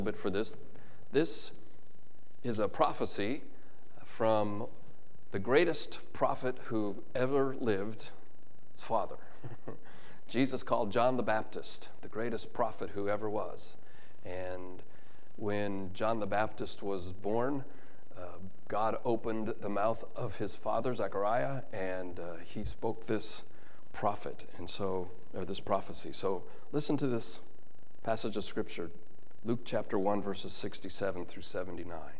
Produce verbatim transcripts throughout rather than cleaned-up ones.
But for this, this is a prophecy from the greatest prophet who ever lived, his father. Jesus called John the Baptist the greatest prophet who ever was. And when John the Baptist was born, uh, God opened the mouth of his father, Zechariah, and uh, he spoke this prophet, and so, or this prophecy. So listen to this passage of Scripture, Luke chapter one, verses sixty-seven through seventy-nine.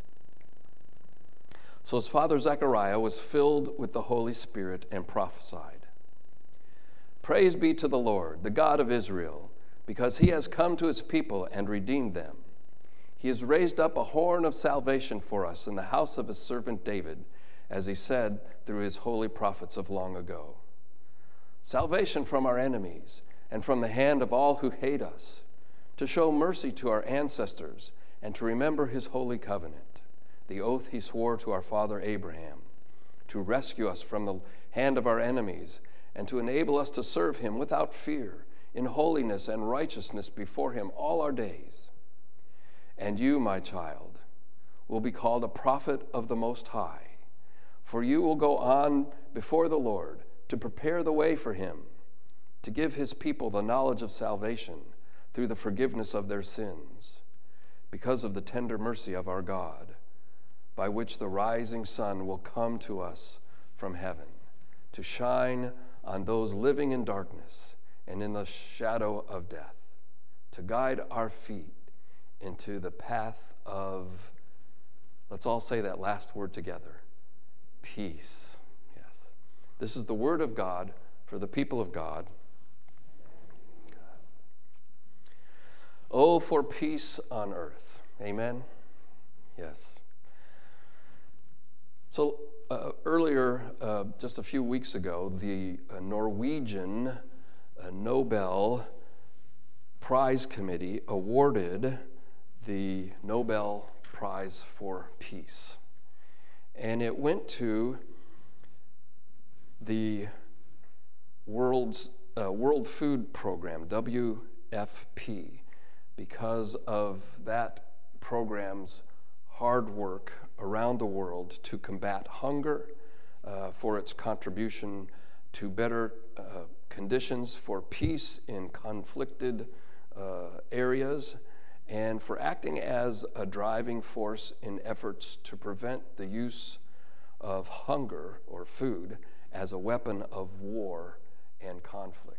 So his father Zechariah was filled with the Holy Spirit and prophesied. Praise be to the Lord, the God of Israel, because he has come to his people and redeemed them. He has raised up a horn of salvation for us in the house of his servant David, as he said through his holy prophets of long ago. Salvation from our enemies and from the hand of all who hate us, to show mercy to our ancestors and to remember his holy covenant, the oath he swore to our father Abraham, to rescue us from the hand of our enemies and to enable us to serve him without fear, in holiness and righteousness before him all our days. And you, my child, will be called a prophet of the Most High, for you will go on before the Lord to prepare the way for him, to give his people the knowledge of salvation through the forgiveness of their sins, because of the tender mercy of our God, by which the rising sun will come to us from heaven, to shine on those living in darkness and in the shadow of death, to guide our feet into the path of, let's all say that last word together, peace. Yes. This is the word of God for the people of God. Oh, for peace on earth. Amen? Yes. So uh, earlier, uh, just a few weeks ago, the uh, Norwegian uh, Nobel Prize Committee awarded the Nobel Prize for Peace. And it went to the World's, uh, World Food Program, W F P, because of that program's hard work around the world to combat hunger, uh, for its contribution to better uh, conditions for peace in conflicted uh, areas, and for acting as a driving force in efforts to prevent the use of hunger or food as a weapon of war and conflict.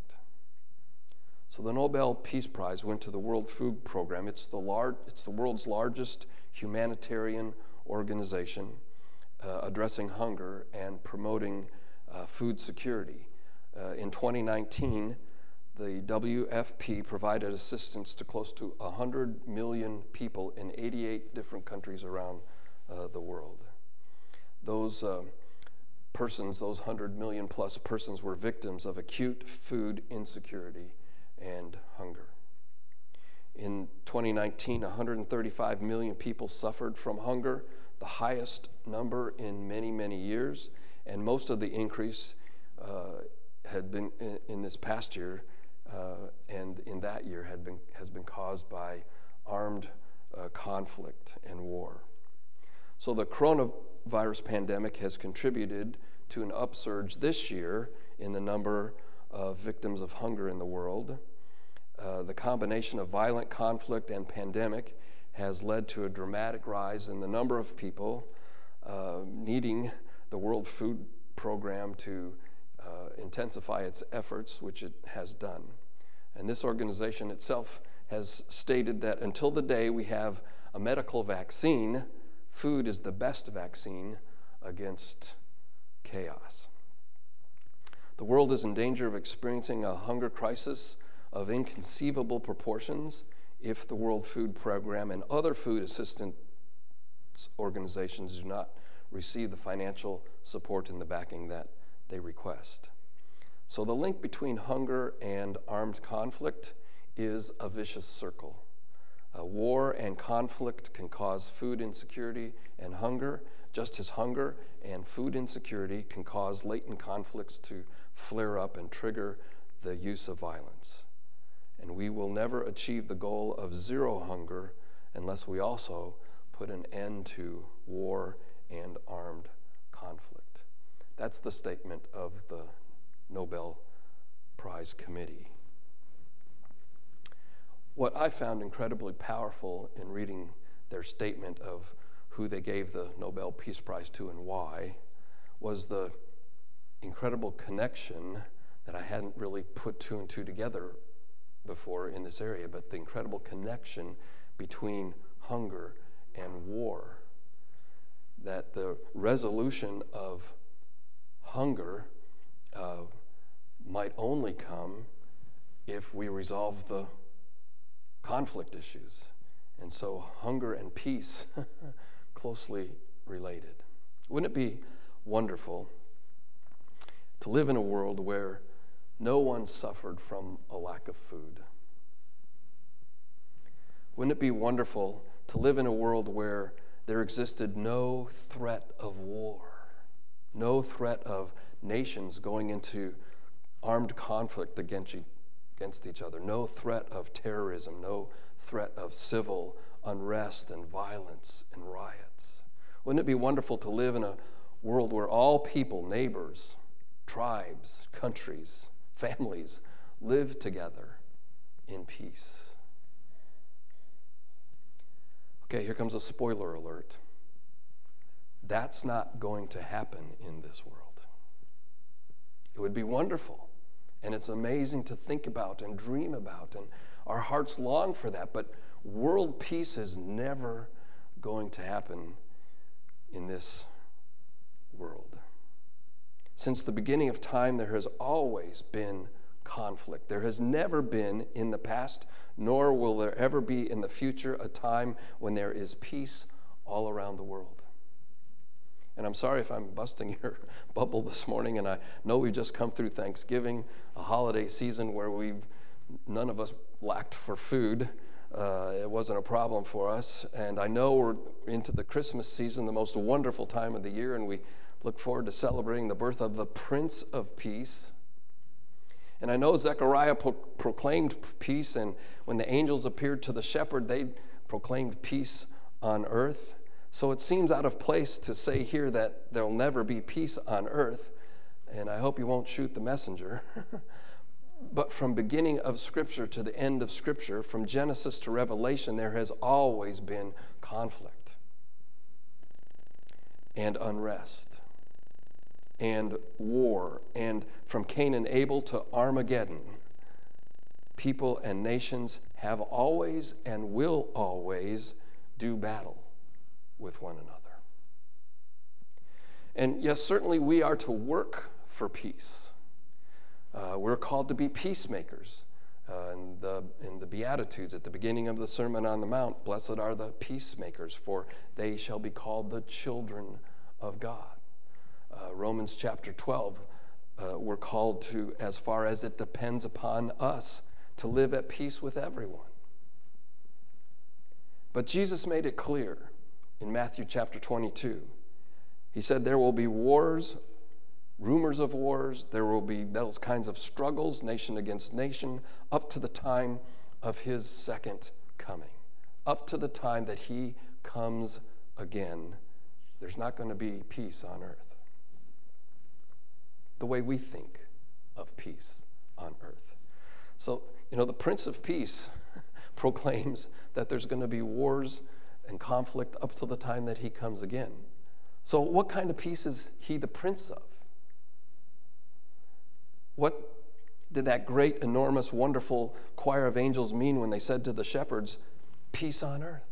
So the Nobel Peace Prize went to the World Food Program. It's the, lar- it's the world's largest humanitarian organization uh, addressing hunger and promoting uh, food security. Uh, in twenty nineteen, the W F P provided assistance to close to one hundred million people in eighty-eight different countries around uh, the world. Those uh, persons, those one hundred million plus persons, were victims of acute food insecurity and hunger. In twenty nineteen, one hundred thirty-five million people suffered from hunger, the highest number in many, many years, and most of the increase uh, had been in, in this past year uh, and in that year had been has been caused by armed uh, conflict and war. So the coronavirus pandemic has contributed to an upsurge this year in the number of victims of hunger in the world. Uh, the combination of violent conflict and pandemic has led to a dramatic rise in the number of people uh, needing the World Food Program to uh, intensify its efforts, which it has done. And this organization itself has stated that until the day we have a medical vaccine, food is the best vaccine against chaos. The world is in danger of experiencing a hunger crisis of inconceivable proportions if the World Food Program and other food assistance organizations do not receive the financial support and the backing that they request. So the link between hunger and armed conflict is a vicious circle. Uh, war and conflict can cause food insecurity and hunger, just as hunger and food insecurity can cause latent conflicts to flare up and trigger the use of violence. And we will never achieve the goal of zero hunger unless we also put an end to war and armed conflict. That's the statement of the Nobel Prize Committee. What I found incredibly powerful in reading their statement of who they gave the Nobel Peace Prize to and why was the incredible connection that I hadn't really put two and two together before in this area, but the incredible connection between hunger and war. That the resolution of hunger uh, might only come if we resolve the conflict issues. And so hunger and peace closely related. Wouldn't it be wonderful to live in a world where no one suffered from a lack of food? Wouldn't it be wonderful to live in a world where there existed no threat of war, no threat of nations going into armed conflict against, against each other, no threat of terrorism, no threat of civil unrest and violence and riots? Wouldn't it be wonderful to live in a world where all people, neighbors, tribes, countries, families live together in peace? Okay, here comes a spoiler alert. That's not going to happen in this world. It would be wonderful, and it's amazing to think about and dream about, and our hearts long for that, but world peace is never going to happen in this world. Since the beginning of time, there has always been conflict. There has never been in the past, nor will there ever be in the future, a time when there is peace all around the world. And I'm sorry if I'm busting your bubble this morning, and I know we've just come through Thanksgiving, a holiday season where we've none of us lacked for food. Uh, it wasn't a problem for us. And I know we're into the Christmas season, the most wonderful time of the year, and we look forward to celebrating the birth of the Prince of Peace. And I know Zechariah pro- proclaimed peace, and when the angels appeared to the shepherd, they proclaimed peace on earth. So it seems out of place to say here that there'll never be peace on earth, and I hope you won't shoot the messenger. But from beginning of Scripture to the end of Scripture, from Genesis to Revelation, there has always been conflict and unrest and war, and from Cain and Abel to Armageddon, people and nations have always and will always do battle with one another. And yes, certainly we are to work for peace. Uh, we're called to be peacemakers. Uh, in, the, in the Beatitudes at the beginning of the Sermon on the Mount, blessed are the peacemakers, for they shall be called the children of God. Uh, Romans chapter twelve, uh, we're called to, as far as it depends upon us, to live at peace with everyone. But Jesus made it clear in Matthew chapter twenty-two. He said there will be wars, rumors of wars, there will be those kinds of struggles, nation against nation, up to the time of his second coming. Up to the time that he comes again, there's not going to be peace on earth the way we think of peace on earth. So, you know, the Prince of Peace proclaims that there's going to be wars and conflict up to the time that he comes again. So what kind of peace is he the prince of? What did that great, enormous, wonderful choir of angels mean when they said to the shepherds, peace on earth?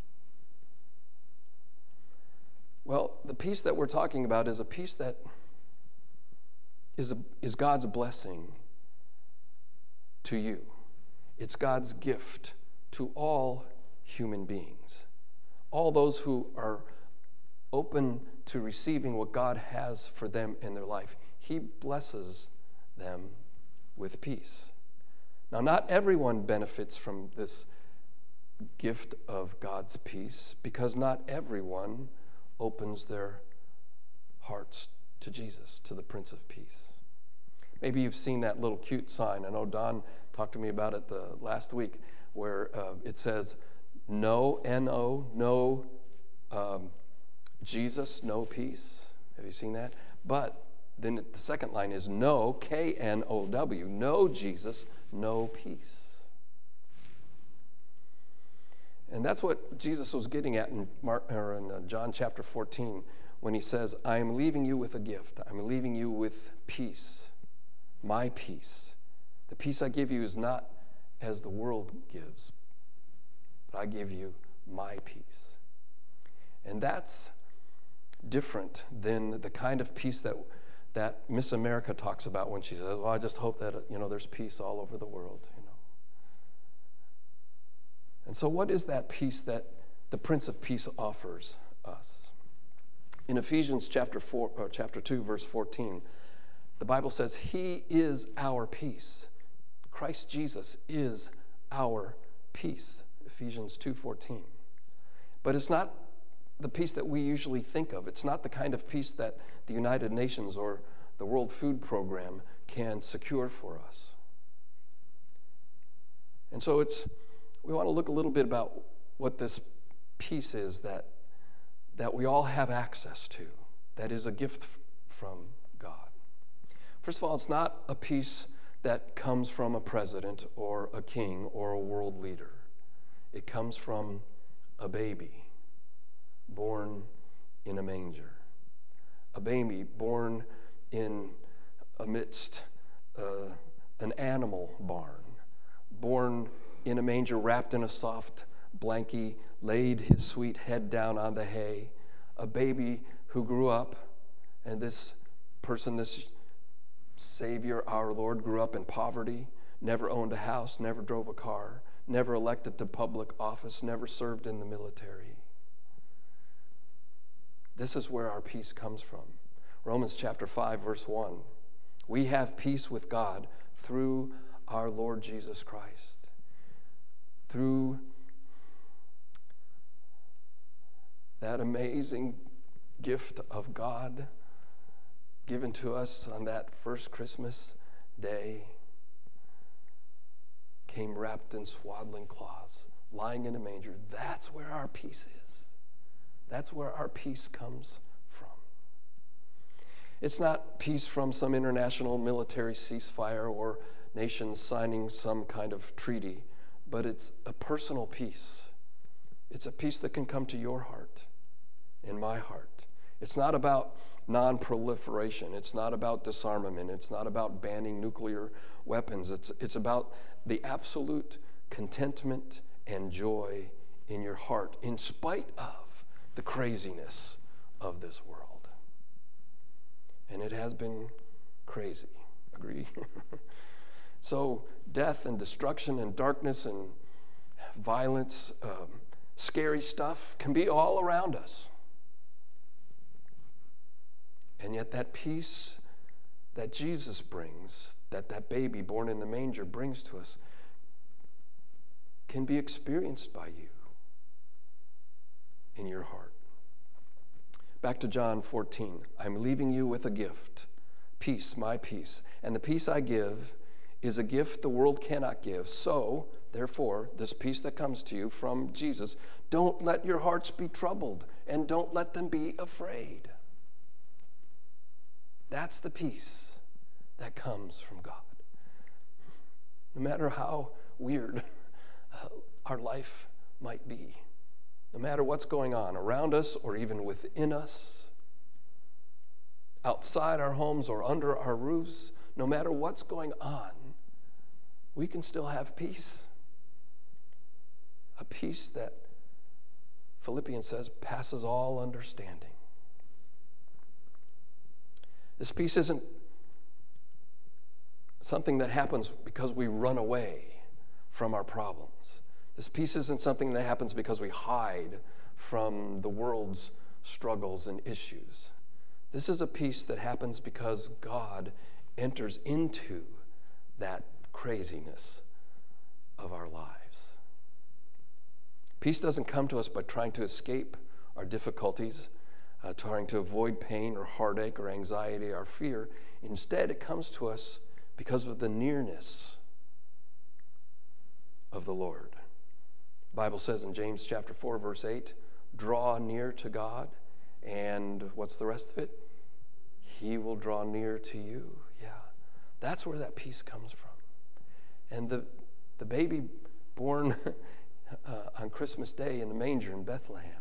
Well, the peace that we're talking about is a peace that is, a, is God's blessing to you. It's God's gift to all human beings. All those who are open to receiving what God has for them in their life. He blesses them with peace. Now, not everyone benefits from this gift of God's peace, because not everyone opens their hearts to Jesus, to the Prince of Peace. Maybe you've seen that little cute sign. I know Don talked to me about it uh, last week, where uh, it says, no, N O, no um, Jesus, no peace. Have you seen that? But then the second line is no, K N O W, no Jesus, no peace. And that's what Jesus was getting at in, Mark, or in uh, John chapter fourteen when he says, I am leaving you with a gift. I'm leaving you with peace, my peace. The peace I give you is not as the world gives, but I give you my peace. And that's different than the kind of peace that, that Miss America talks about when she says, well, I just hope that, you know, there's peace all over the world. And so what is that peace that the Prince of Peace offers us? In Ephesians chapter four, or chapter two, verse fourteen, the Bible says, he is our peace. Christ Jesus is our peace. Ephesians two fourteen. But it's not the peace that we usually think of. It's not the kind of peace that the United Nations or the World Food Program can secure for us. And so it's we want to look a little bit about what this peace is that, that we all have access to, that is a gift f- from God. First of all, it's not a peace that comes from a president or a king or a world leader. It comes from a baby born in a manger, a baby born in amidst uh, an animal barn, born in a manger, wrapped in a soft blankie, laid his sweet head down on the hay, a baby who grew up, and this person, this Savior, our Lord, grew up in poverty, never owned a house, never drove a car, never elected to public office, never served in the military. This is where our peace comes from. Romans chapter five, verse one. We have peace with God through our Lord Jesus Christ. Through that amazing gift of God given to us on that first Christmas day, came wrapped in swaddling cloths, lying in a manger. That's where our peace is. That's where our peace comes from. It's not peace from some international military ceasefire or nations signing some kind of treaty, but it's a personal peace. It's a peace that can come to your heart and my heart. It's not about non-proliferation. It's not about disarmament. It's not about banning nuclear weapons. It's, it's about the absolute contentment and joy in your heart in spite of the craziness of this world. And it has been crazy. Agree? So death and destruction and darkness and violence, um, scary stuff can be all around us. And yet that peace that Jesus brings, that that baby born in the manger brings to us, can be experienced by you in your heart. Back to John fourteen. I'm leaving you with a gift, peace, my peace. And the peace I give is a gift the world cannot give. So, therefore, this peace that comes to you from Jesus, don't let your hearts be troubled and don't let them be afraid. That's the peace that comes from God. No matter how weird uh, our life might be, no matter what's going on around us or even within us, outside our homes or under our roofs, no matter what's going on, we can still have peace. A peace that Philippians says passes all understanding. This peace isn't something that happens because we run away from our problems. This peace isn't something that happens because we hide from the world's struggles and issues. This is a peace that happens because God enters into that craziness of our lives. Peace doesn't come to us by trying to escape our difficulties, uh, trying to avoid pain or heartache or anxiety or fear. Instead, it comes to us because of the nearness of the Lord, The Bible says in James chapter four, verse eight, draw near to God, and what's the rest of it? He will draw near to you. Yeah, that's where that peace comes from. And the, the baby born uh, on Christmas Day in the manger in Bethlehem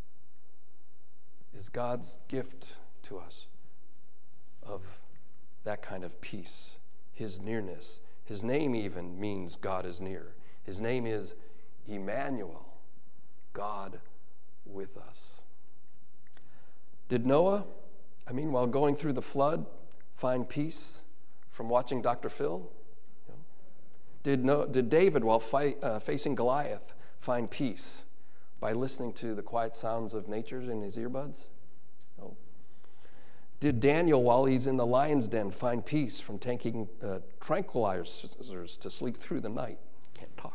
is God's gift to us of that kind of peace, his nearness. His name even means God is near. His name is Emmanuel, God with us. Did Noah, I mean, while going through the flood, find peace from watching Doctor Phil? No. Did, no, did David, while fight, uh, facing Goliath, find peace by listening to the quiet sounds of nature in his earbuds? No. Did Daniel, while he's in the lion's den, find peace from taking uh, tranquilizers to sleep through the night? Can't talk.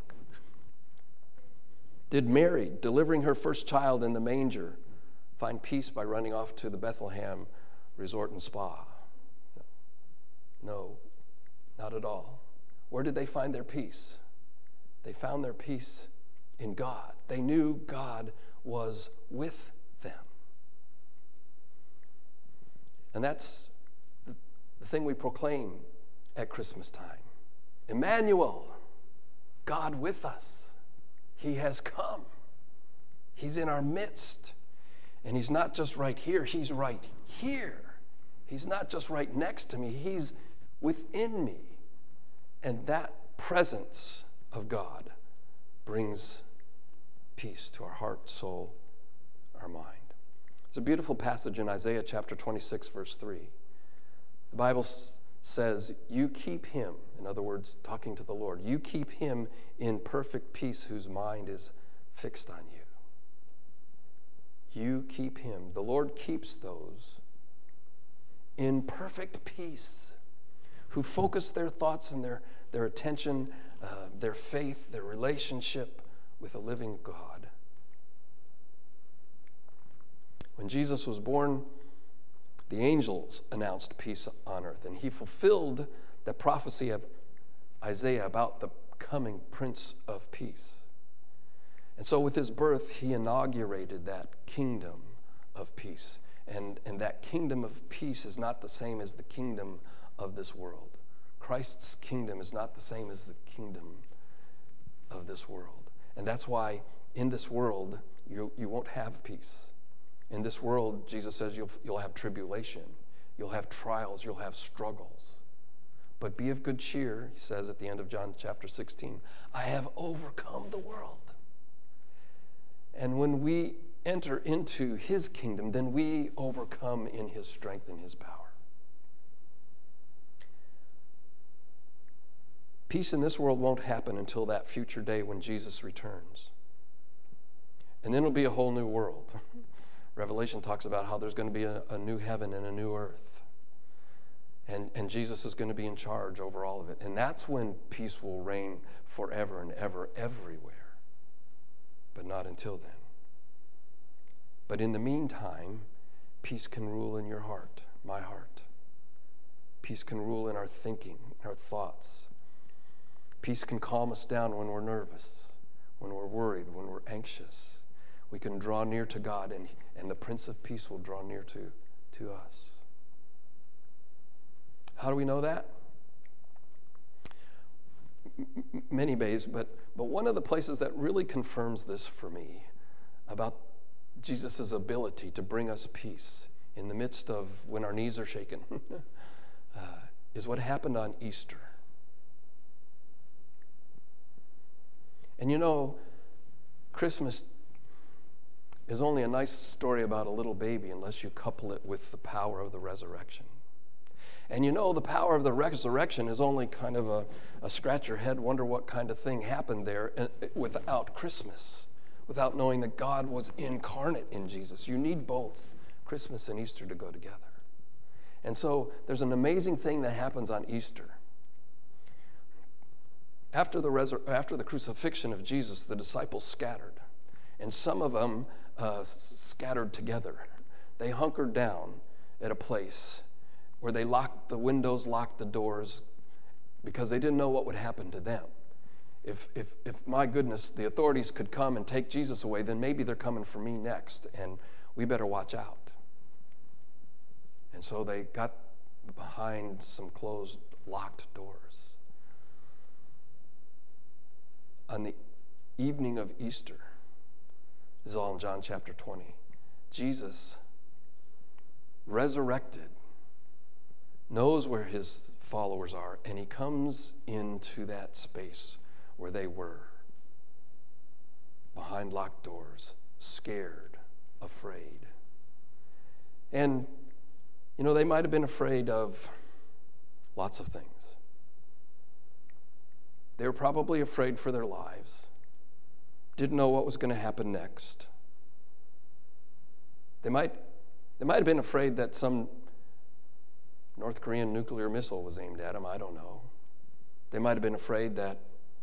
Did Mary, delivering her first child in the manger, find peace by running off to the Bethlehem resort and spa? No, no, not at all. Where did they find their peace? They found their peace in God. They knew God was with them. And that's the, the thing we proclaim at Christmas time. Emmanuel, God with us. He has come. He's in our midst. And he's not just right here, he's right here. He's not just right next to me, he's within me. And that presence of God brings peace to our heart, soul, our mind. There's a beautiful passage in Isaiah chapter twenty-six, verse three. The Bible says, you keep him, in other words, talking to the Lord, you keep him in perfect peace whose mind is fixed on you. You keep him. The Lord keeps those in perfect peace who focus their thoughts and their, their attention, uh, their faith, their relationship with a living God. When Jesus was born, the angels announced peace on earth, and he fulfilled the prophecy of Isaiah about the coming Prince of Peace. And so with his birth, he inaugurated that kingdom of peace. And, and that kingdom of peace is not the same as the kingdom of this world. Christ's kingdom is not the same as the kingdom of this world. And that's why in this world, you, you won't have peace. In this world, Jesus says you'll, you'll have tribulation, you'll have trials, you'll have struggles. But be of good cheer, he says at the end of John chapter sixteen, I have overcome the world. And when we enter into his kingdom, then we overcome in his strength and his power. Peace in this world won't happen until that future day when Jesus returns. And then it'll be a whole new world. Revelation talks about how there's going to be a, a new heaven and a new earth. And, and Jesus is going to be in charge over all of it. And that's when peace will reign forever and ever, everywhere. But not until then. But in the meantime, peace can rule in your heart, my heart. Peace can rule in our thinking, our thoughts. Peace can calm us down when we're nervous, when we're worried, when we're anxious. We can draw near to God, and, and the Prince of Peace will draw near to, to us. How do we know that? M- many ways, but, but one of the places that really confirms this for me about Jesus' ability to bring us peace in the midst of when our knees are shaken uh, is what happened on Easter. And you know, Christmas is only a nice story about a little baby unless you couple it with the power of the resurrection. And you know, the power of the resurrection is only kind of a, a scratch your head, wonder what kind of thing happened there without Christmas, without knowing that God was incarnate in Jesus. You need both Christmas and Easter to go together. And so there's an amazing thing that happens on Easter. After the, resur- after the crucifixion of Jesus, the disciples scattered. And some of them uh, scattered together. They hunkered down at a place where they locked the windows, locked the doors, because they didn't know what would happen to them. if, if, if my goodness, the authorities could come and take Jesus away, then maybe they're coming for me next, and we better watch out. And so they got behind some closed, locked doors. On the evening of Easter, this is all in John chapter twenty, Jesus, resurrected, knows where his followers are, and he comes into that space where they were, behind locked doors, scared, afraid. And, you know, they might have been afraid of lots of things. They were probably afraid for their lives, didn't know what was going to happen next. They might, they might have been afraid that some North Korean nuclear missile was aimed at them, I don't know. They might have been afraid that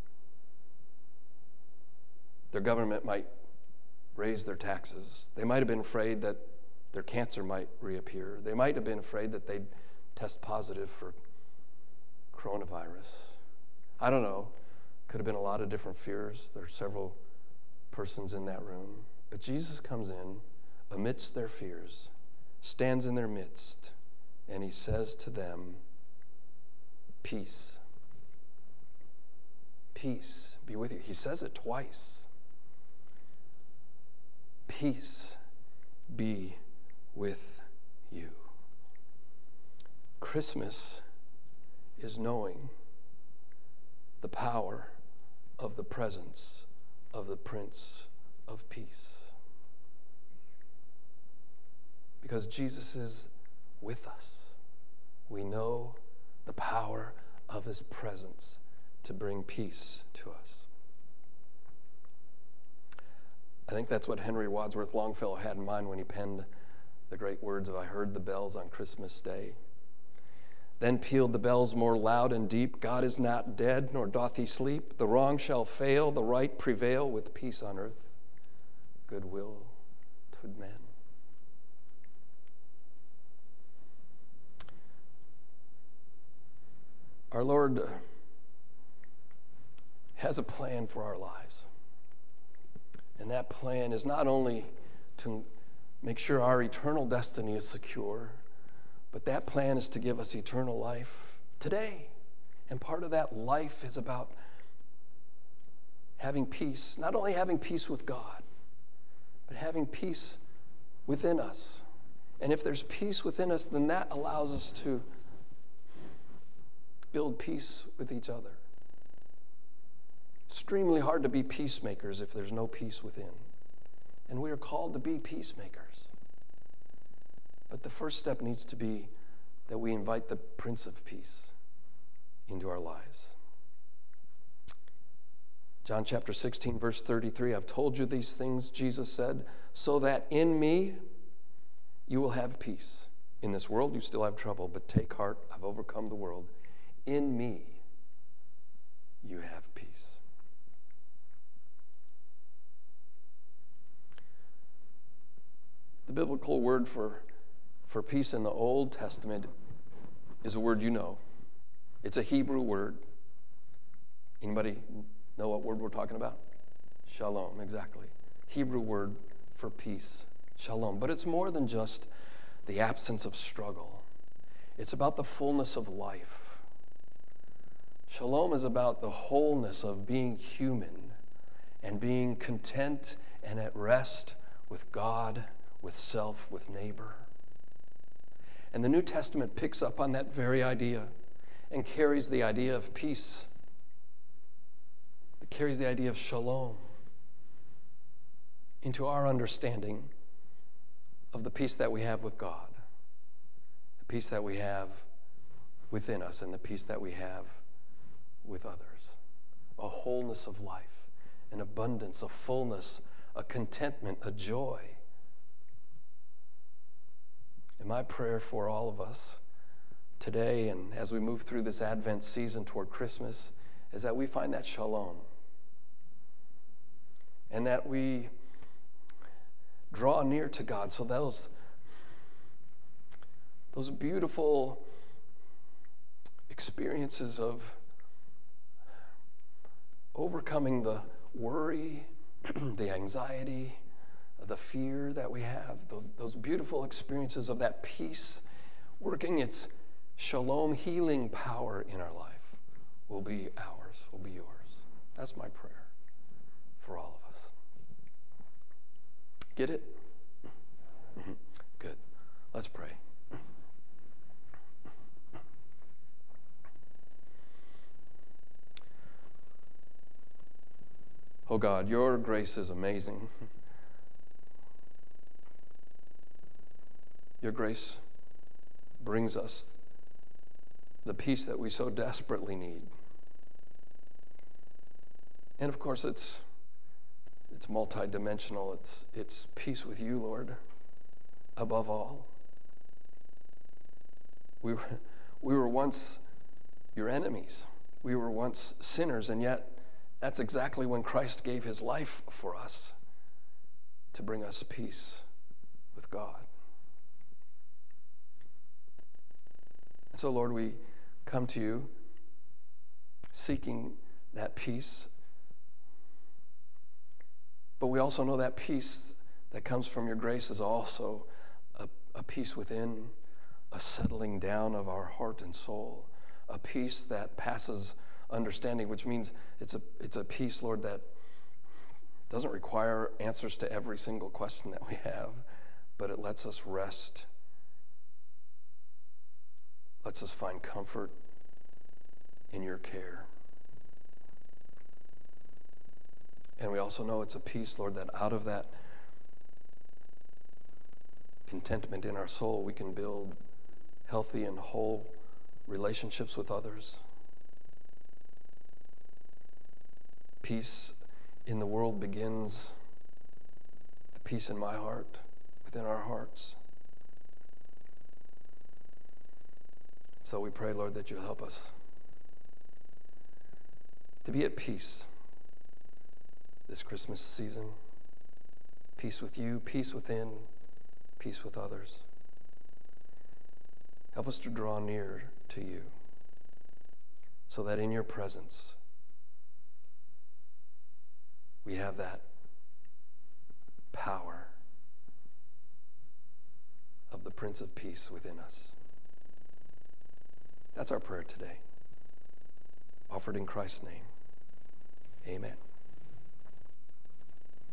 their government might raise their taxes. They might have been afraid that their cancer might reappear. They might have been afraid that they'd test positive for coronavirus. I don't know. Could have been a lot of different fears. There are several persons in that room. But Jesus comes in amidst their fears, stands in their midst, and he says to them, peace. Peace be with you. He says it twice. Peace be with you. Christmas is knowing the power of the presence of the Prince of Peace. Because Jesus is with us. We know the power of his presence to bring peace to us. I think that's what Henry Wadsworth Longfellow had in mind when he penned the great words of I heard the bells on Christmas Day. Then pealed the bells more loud and deep. God is not dead, nor doth he sleep. The wrong shall fail, the right prevail, with peace on earth, goodwill toward men. Our Lord has a plan for our lives. And that plan is not only to make sure our eternal destiny is secure, but that plan is to give us eternal life today. And part of that life is about having peace, not only having peace with God, but having peace within us. And if there's peace within us, then that allows us to build peace with each other. Extremely hard to be peacemakers if there's no peace within. And we are called to be peacemakers. But the first step needs to be that we invite the Prince of Peace into our lives. John chapter sixteen, verse thirty-three, I've told you these things, Jesus said, so that in me you will have peace. In this world you still have trouble, but take heart, I've overcome the world. In me you have peace. The biblical word for, for peace in the Old Testament is a word you know. It's a Hebrew word. Anybody know what word we're talking about? Shalom, exactly. Hebrew word for peace, shalom. But it's more than just the absence of struggle. It's about the fullness of life. Shalom is about the wholeness of being human and being content and at rest with God, with self, with neighbor. And the New Testament picks up on that very idea and carries the idea of peace. It carries the idea of shalom into our understanding of the peace that we have with God, the peace that we have within us, and the peace that we have with others. A wholeness of life, an abundance, a fullness, a contentment, a joy. And my prayer for all of us today and as we move through this Advent season toward Christmas is that we find that shalom and that we draw near to God so those, those beautiful experiences of overcoming the worry, the anxiety, the fear that we have, those, those beautiful experiences of that peace working its shalom healing power in our life will be ours, will be yours. That's my prayer for all of us. Get it? Mm-hmm. Good. Let's pray. Oh God, your grace is amazing. Your grace brings us the peace that we so desperately need. And of course, it's it's multidimensional. It's it's peace with you, Lord, above all. We were, we were once your enemies. We were once sinners, and yet that's exactly when Christ gave his life for us to bring us peace with God. And so, Lord, we come to you seeking that peace. But we also know that peace that comes from your grace is also a, a peace within, a settling down of our heart and soul, a peace that passes understanding, which means it's a it's a peace, Lord, that doesn't require answers to every single question that we have, but it lets us rest, lets us find comfort in your care. And we also know it's a peace, Lord, that out of that contentment in our soul, we can build healthy and whole relationships with others. Peace in the world begins with peace in my heart, within our hearts. So we pray, Lord, that you'll help us to be at peace this Christmas season. Peace with you, peace within, peace with others. Help us to draw near to you so that in your presence we have that power of the Prince of Peace within us. That's our prayer today, offered in Christ's name. Amen.